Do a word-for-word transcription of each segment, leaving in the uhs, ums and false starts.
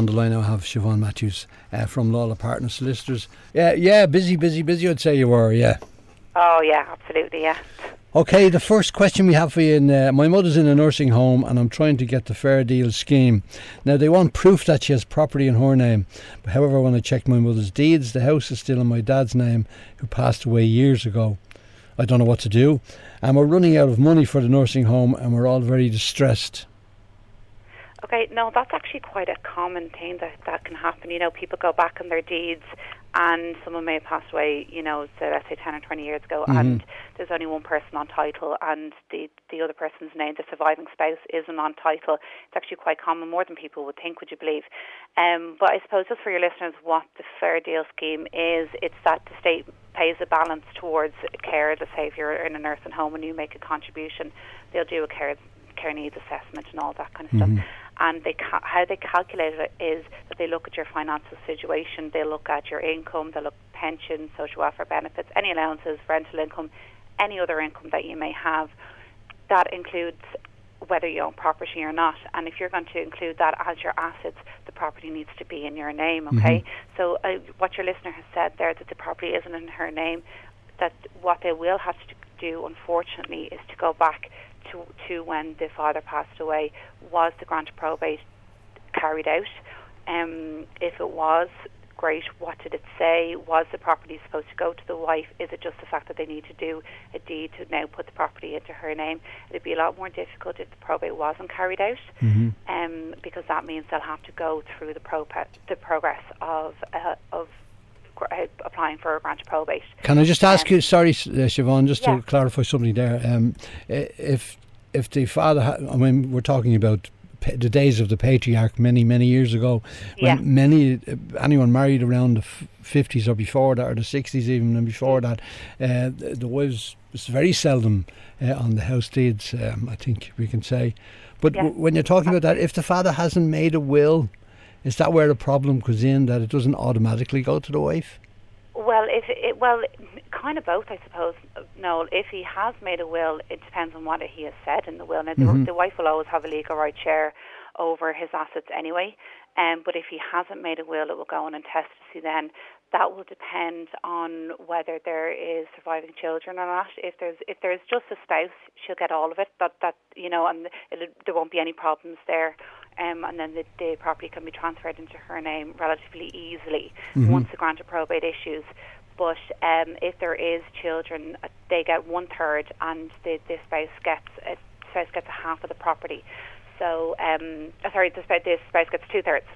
the line now I have Siobhan Matthews uh, from Lawler Partners Solicitors. Yeah, yeah, busy, busy, busy, I'd say you were, yeah. Oh, yeah, absolutely, yeah. Okay, the first question we have for you, in, uh, my mother's in a nursing home and I'm trying to get the Fair Deal scheme. Now, they want proof that she has property in her name. But however, when I checked my mother's deeds, the house is still in my dad's name, who passed away years ago. I don't know what to do. And we're running out of money for the nursing home and we're all very distressed. Okay, no, that's actually quite a common thing that, that can happen. You know, people go back on their deeds and someone may have passed away, you know, so let's say ten or twenty years ago, mm-hmm. and there's only one person on title and the, the other person's name, the surviving spouse, isn't on title. It's actually quite common, more than people would think, would you believe? Um, but I suppose just for your listeners, what the Fair Deal scheme is, it's that the state pays a balance towards care. Let's say if you're in a nursing home and you make a contribution, they'll do a care care needs assessment and all that kind of mm-hmm. stuff. And they ca- how they calculate it is that they look at your financial situation, they look at your income, they look at pension, social welfare benefits, any allowances, rental income, any other income that you may have. That includes whether you own property or not. And if you're going to include that as your assets, the property needs to be in your name, okay? Mm-hmm. So uh, what your listener has said there, that the property isn't in her name, that what they will have to do, unfortunately, is to go back To, to when the father passed away. Was the grant of probate carried out? Um, if it was, great. What did it say? Was the property supposed to go to the wife? Is it just the fact that they need to do a deed to now put the property into her name? It'd be a lot more difficult if the probate wasn't carried out, mm-hmm. um, because that means they'll have to go through the, pro- the progress of uh, of applying for a grant of probate. Can I just ask um, you, sorry, uh, Siobhan, just yeah. to clarify something there. Um, if if the father, ha- I mean, we're talking about pa- the days of the patriarch many, many years ago, when yeah. many, uh, anyone married around the f- fifties or before that, or the sixties even, and before that, uh, there was, was very seldom uh, on the house deeds, um, I think we can say. But yeah. w- when you're talking about that, if the father hasn't made a will, is that where the problem comes in, that it doesn't automatically go to the wife? Well, if it, well, kind of both, I suppose. No, if he has made a will, it depends on what he has said in the will. Now, mm-hmm. the, the wife will always have a legal right share over his assets anyway. Um, but if he hasn't made a will, it will go on intestacy then. That will depend on whether there is surviving children or not. If there's if there's just a spouse, she'll get all of it. That that you know, and it'll, there won't be any problems there. Um, and then the, the property can be transferred into her name relatively easily mm-hmm. once the grant of probate issues. But um, if there is children, they get one third, and the, the spouse gets a spouse gets a half of the property. So, um, sorry, the spouse, the spouse gets two thirds.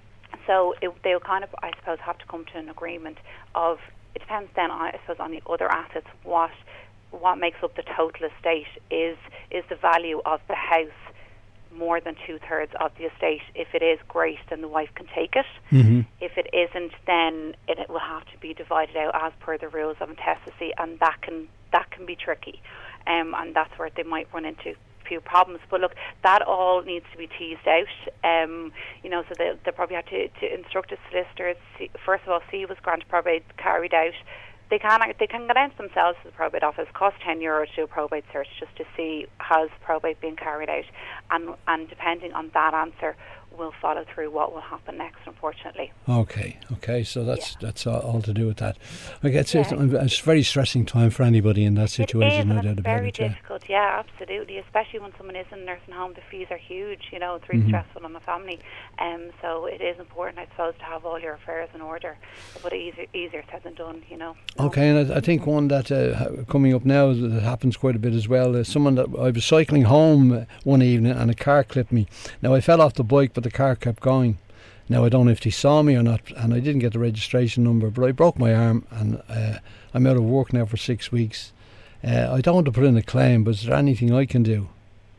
So it, they'll kind of, I suppose, have to come to an agreement of. It depends then, I suppose, on the other assets. What what makes up the total estate is is the value of the house more than two thirds of the estate. If it is, great, then the wife can take it. Mm-hmm. If it isn't, then it, it will have to be divided out as per the rules of intestacy, and that can that can be tricky. Um, and that's where they might run into few problems. But look, that all needs to be teased out. Um, you know, so they they probably have to, to instruct the solicitors. See, first of all, see was grant of probate carried out. They can they can announce themselves to the probate office. Cost ten euro to do a probate search just to see has probate been carried out, and and depending on that answer, will follow through what will happen next, unfortunately. Okay, okay, so that's yeah. that's all, all to do with that. Okay, it's, yeah. it's, it's a very stressing time for anybody in that situation. It is, no doubt it's about very it. Yeah. difficult, yeah, absolutely, especially when someone is in a nursing home. The fees are huge, you know, it's really mm-hmm. stressful on the family. Um, so it is important, I suppose, to have all your affairs in order, but easier, easier said than done, you know. Okay, and I, I think one that uh, coming up now that happens quite a bit as well is someone that I was cycling home one evening and a car clipped me. Now I fell off the bike, but the car kept going. Now I don't know if they saw me or not, and I didn't get the registration number, but I broke my arm and uh, I'm out of work now for six weeks. Uh, I don't want to put in a claim, but is there anything I can do?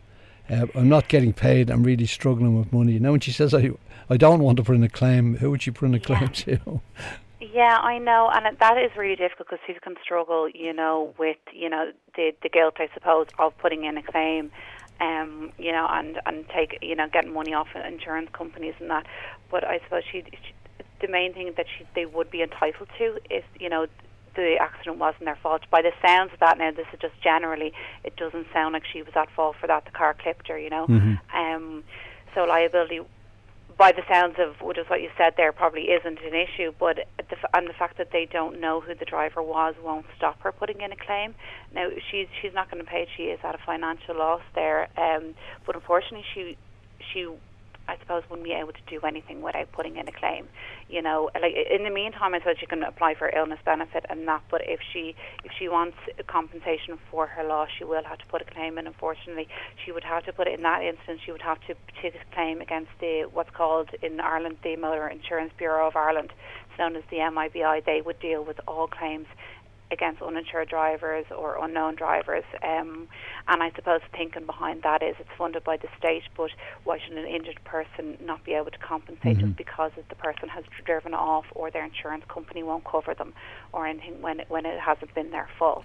Uh, I'm not getting paid. I'm really struggling with money. Now when she says I, I don't want to put in a claim, who would she put in a claim yeah. to? Yeah, I know, and that is really difficult because people can struggle, you know, with, you know, the the guilt, I suppose, of putting in a claim. Um, you know, and, and take, you know, getting money off insurance companies and that. But I suppose she, she the main thing that she, they would be entitled to is, you know, the accident wasn't their fault. By the sounds of that now, this is just generally, it doesn't sound like she was at fault for that. The car clipped her, you know. Mm-hmm. Um, so liability by the sounds of just what you said there, probably isn't an issue. But the, and the fact that they don't know who the driver was won't stop her putting in a claim. Now she's she's not going to pay it. She is at a financial loss there. Um, but unfortunately, she she. I suppose wouldn't be able to do anything without putting in a claim. You know, like in the meantime, I suppose she can apply for illness benefit and that. But if she if she wants compensation for her loss, she will have to put a claim in. Unfortunately, she would have to put it in that instance. She would have to take a claim against the what's called in Ireland the Motor Insurance Bureau of Ireland. It's known as the M I B I. They would deal with all claims against uninsured drivers or unknown drivers, um, and I suppose thinking behind that is it's funded by the state, but why should an injured person not be able to compensate mm-hmm. just because the person has driven off or their insurance company won't cover them or anything when it, when it hasn't been their fault.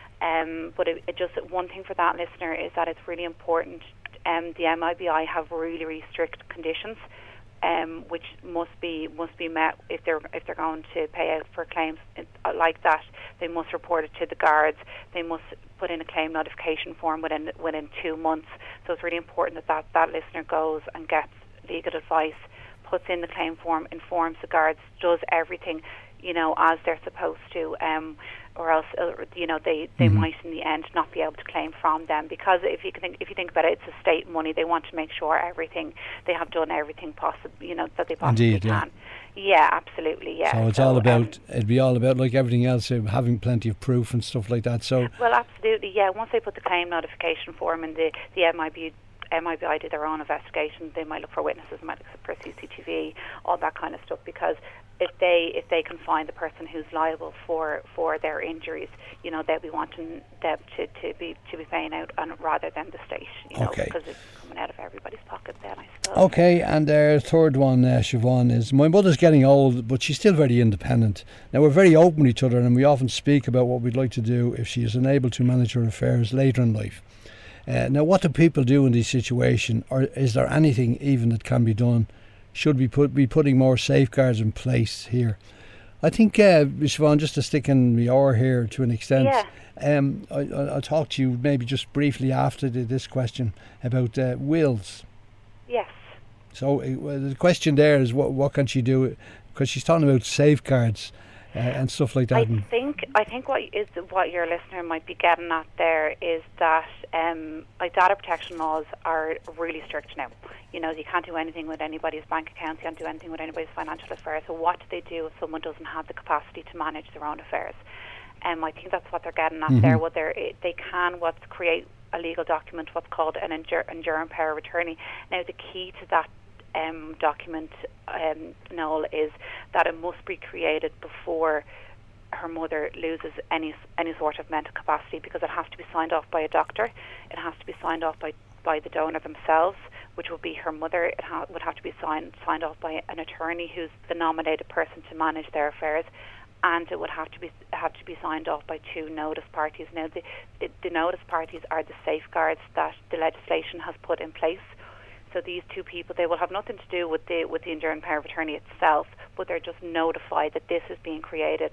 Um, but it, it just one thing for that listener is that it's really important. Um, the M I B I have really, really strict conditions Um, which must be must be met if they're if they're going to pay out for claims like that. They must report it to the guards. They must put in a claim notification form within within two months. So it's really important that that, that listener goes and gets legal advice, puts in the claim form, informs the guards, does everything, you know, as they're supposed to. Um, or else, uh, you know, they, they mm-hmm. might in the end not be able to claim from them, because if you can think, if you think about it, it's a state money. They want to make sure everything they have done everything possible, you know, that they possibly Indeed, can. Yeah. yeah, absolutely, yeah. So it's so, all about. Um, it'd be all about like everything else, uh, having plenty of proof and stuff like that. So well, absolutely, yeah. Once they put the claim notification form in, the the M I B. M I B I do their own investigation. They might look for witnesses, might look for C C T V, all that kind of stuff. Because if they if they can find the person who's liable for, for their injuries, you know, they'll be wanting them to, to be to be paying out on rather than the state. You know, okay. Because it's coming out of everybody's pocket then, I suppose. Okay, and our third one, uh, Siobhan, is my mother's getting old, but she's still very independent. Now we're very open with each other, and we often speak about what we'd like to do if she is unable to manage her affairs later in life. Uh, now, what do people do in this situation, or is there anything even that can be done? Should we put be putting more safeguards in place here? I think, uh, Siobhan, just to stick in the hour here to an extent, yeah. um, I, I'll talk to you maybe just briefly after the, this question about uh, wills. Yes. So uh, well, the question there is, what what can she do? Because she's talking about safeguards. Uh, and stuff like that. I think I think what is what your listener might be getting at there is that um, like data protection laws are really strict now. You know, you can't do anything with anybody's bank accounts, you can't do anything with anybody's financial affairs. So what do they do if someone doesn't have the capacity to manage their own affairs? Um, I think that's what they're getting at mm-hmm. there. What they they can what's create a legal document, what's called an endure, enduring power of attorney. Now the key to that Um, document, um, Noel, is that it must be created before her mother loses any any sort of mental capacity, because it has to be signed off by a doctor. It has to be signed off by, by the donor themselves, which would be her mother. It ha- would have to be signed signed off by an attorney who's the nominated person to manage their affairs, and it would have to be have to be signed off by two notice parties. Now, the, the, the notice parties are the safeguards that the legislation has put in place. So these two people, they will have nothing to do with the with the enduring power of attorney itself, but they're just notified that this is being created.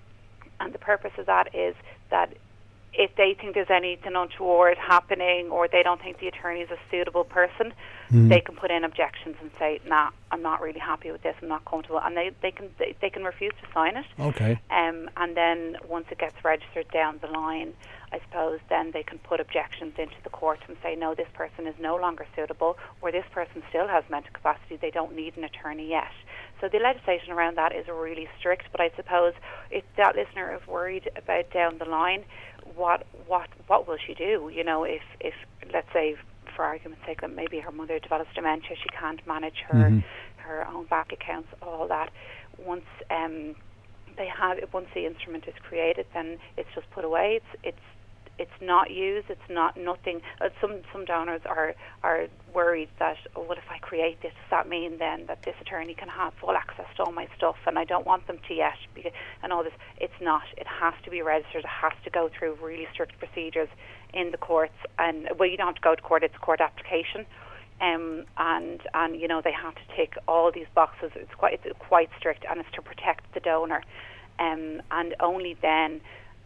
And the purpose of that is that if they think there's anything untoward happening, or they don't think the attorney is a suitable person, mm. they can put in objections and say, nah, I'm not really happy with this, I'm not comfortable. And they, they can they, they can refuse to sign it. Okay. Um, and then once it gets registered down the line, I suppose then they can put objections into the court and say, no, this person is no longer suitable, or this person still has mental capacity, they don't need an attorney yet. So the legislation around that is really strict, but I suppose if that listener is worried about down the line, what what what will she do? You know, if, if let's say, for argument's sake, that maybe her mother develops dementia, she can't manage her mm-hmm. her own bank accounts, all that. Once um, they have, once the instrument is created, then it's just put away. It's it's it's not used. It's not nothing. Uh, some some donors are are worried that, oh, what if I create this? Does that mean then that this attorney can have full access to all my stuff, and I don't want them to yet, because, and all this? It's not. It has to be registered. It has to go through really strict procedures in the courts. And well, you don't have to go to court. It's a court application. Um, and and you know, they have to tick all these boxes. It's quite it's quite strict, and it's to protect the donor. Um, and only then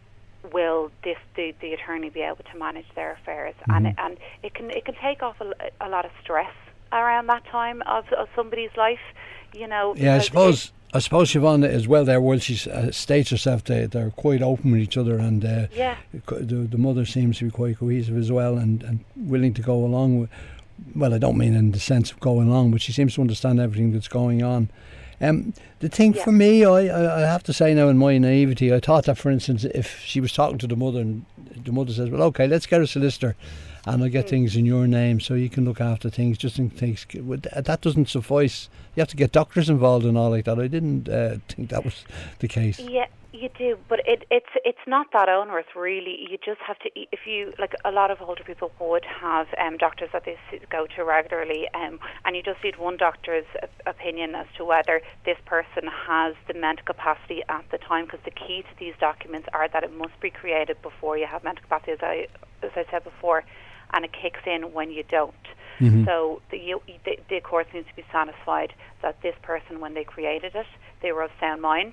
will this the, the attorney be able to manage their affairs. Mm-hmm. And and it can it can take off a, a lot of stress around that time of, of somebody's life, you know. Yeah, I suppose. I suppose Siobhan as well there, while she uh, states herself, they, they're quite open with each other, and uh, yeah. the, the mother seems to be quite cohesive as well, and, and willing to go along with, well, I don't mean in the sense of going along, but she seems to understand everything that's going on. Um, the thing yeah. for me, I, I, I have to say now, in my naivety, I thought that, for instance, if she was talking to the mother and the mother says, well, okay, let's get a solicitor and I'll get mm. things in your name so you can look after things, just in case, that doesn't suffice. You have to get doctors involved and all like that. I didn't uh, think that was the case. Yeah, you do, but it, it's it's not that onerous, really. You just have to, if you, like a lot of older people would have um, doctors that they go to regularly, um, and you just need one doctor's opinion as to whether this person has the mental capacity at the time, because the key to these documents are that it must be created before you have mental capacity, as I, as I said before, and it kicks in when you don't. Mm-hmm. So the, you, the, the courts need to be satisfied that this person, when they created it, they were of sound mind,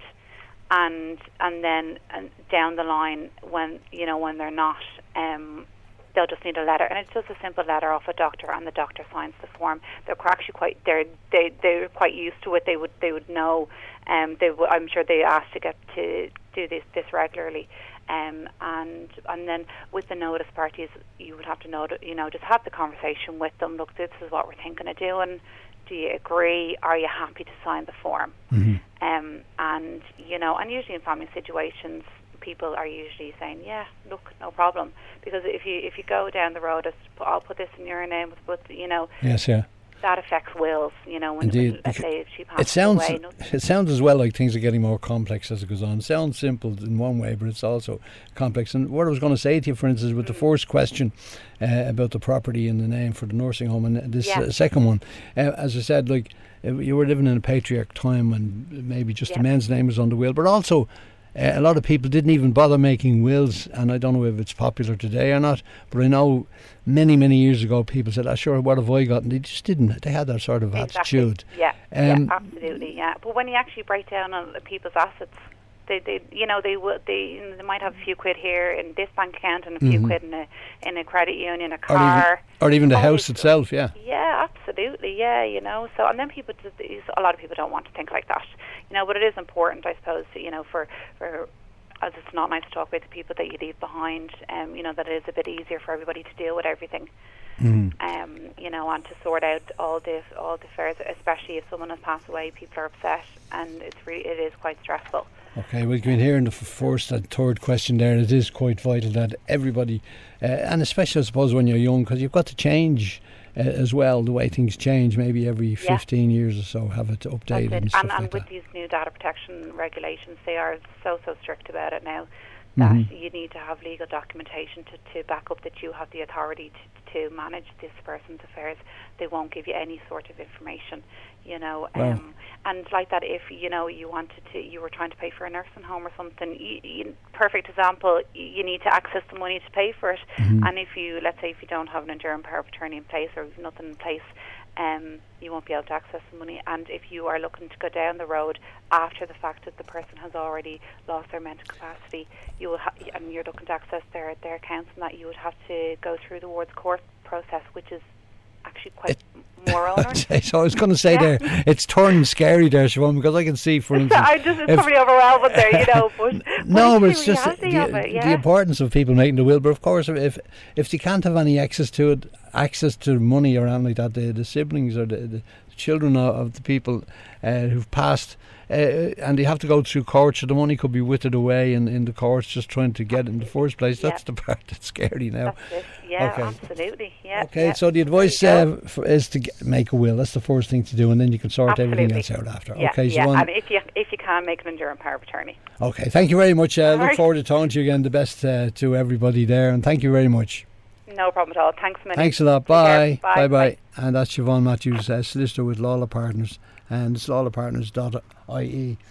and and then and down the line, when you know when they're not, um, they'll just need a letter, and it's just a simple letter off a doctor, and the doctor signs the form. They're actually quite they're they they're quite used to it. They would they would know. Um, they w- I'm sure they asked to get to do this this regularly. Um, and and then with the notice parties, you would have to know, you know, just have the conversation with them. Look, this is what we're thinking of doing. Do you agree? Are you happy to sign the form? Mm-hmm. Um, and you know, and usually in family situations, people are usually saying, "Yeah, look, no problem." Because if you if you go down the road, I'll put this in your name, but you know, yes, yeah. that affects wills, you know, when, Indeed. when let's say if she passes it sounds, away. No, it sounds as well like things are getting more complex as it goes on. It sounds simple in one way, but it's also complex. And what I was going to say to you, for instance, with mm. the first question uh, about the property and the name for the nursing home, and this yeah. uh, second one, uh, as I said, like uh, you were living in a patriarch time when maybe just yeah. the man's name was on the will, but also Uh, a lot of people didn't even bother making wills, and I don't know if it's popular today or not, but I know many, many years ago people said, oh, sure, what have I got? And they just didn't. They had that sort of exactly. attitude. Yeah, um, yeah, absolutely, yeah. But when you actually break down on people's assets, they, they you know, they will, they, you know, they might have a few quid here in this bank account and a few mm-hmm. quid in a in a credit union, a car, or even, or even the house itself. Yeah, yeah, absolutely, yeah. You know, so and then people, just, a lot of people don't want to think like that. You know, but it is important, I suppose, you know, for for. as it's not nice to talk about the people that you leave behind, um, you know, that it is a bit easier for everybody to deal with everything, mm. um, you know, and to sort out all the all the affairs, especially if someone has passed away, people are upset, and it's really, it is quite stressful. Okay, we've been hearing the first and third question there, and it is quite vital that everybody, uh, and especially I suppose when you're young, because you've got to change Uh, as well, the way things change, maybe every fifteen yeah. years or so, have it updated it. and stuff and, and like with that. these new data protection regulations, they are so so strict about it now that mm-hmm. you need to have legal documentation to, to back up that you have the authority to, to manage this person's affairs. They won't give you any sort of information, you know. Wow. Um, and like that, if you know you wanted to, you were trying to pay for a nursing home or something. You, you, perfect example. You need to access the money to pay for it. Mm-hmm. And if you, let's say, if you don't have an enduring power of attorney in place or you've nothing in place, um, you won't be able to access the money. And if you are looking to go down the road after the fact that the person has already lost their mental capacity, you will ha- and you're looking to access their their accounts, and that you would have to go through the wards court process, which is actually quite it, more onerous. So I was going to say yeah. there, it's turning scary there, Siobhan, because I can see, for instance, I just, it's probably overwhelming there, you know. But, no, but it's, it's just the, it, yeah. the importance of people making the will. But of course, if if they can't have any access to it, access to money or anything like that, the, the siblings or the, the children of, of the people uh, who've passed, uh, and they have to go through court, so the money could be withered away in, in the courts just trying to get it in the first place. That's yeah. the part that's scary now. That's it. Yeah, okay. absolutely. Yeah. Okay, yeah. so the advice uh, for, is to get, make a will. That's the first thing to do, and then you can sort absolutely. everything else out after. Yeah, okay, yeah. so and if you if you can, make an enduring power of attorney. Okay, thank you very much. Uh, look right. forward to talking to you again. The best uh, to everybody there, and thank you very much. No problem at all. Thanks a minute. Thanks a lot. Bye. Bye. Bye. Bye. Bye. And that's Siobhan Matthews, uh, solicitor with Lawler Partners, and it's lawler partners dot I E.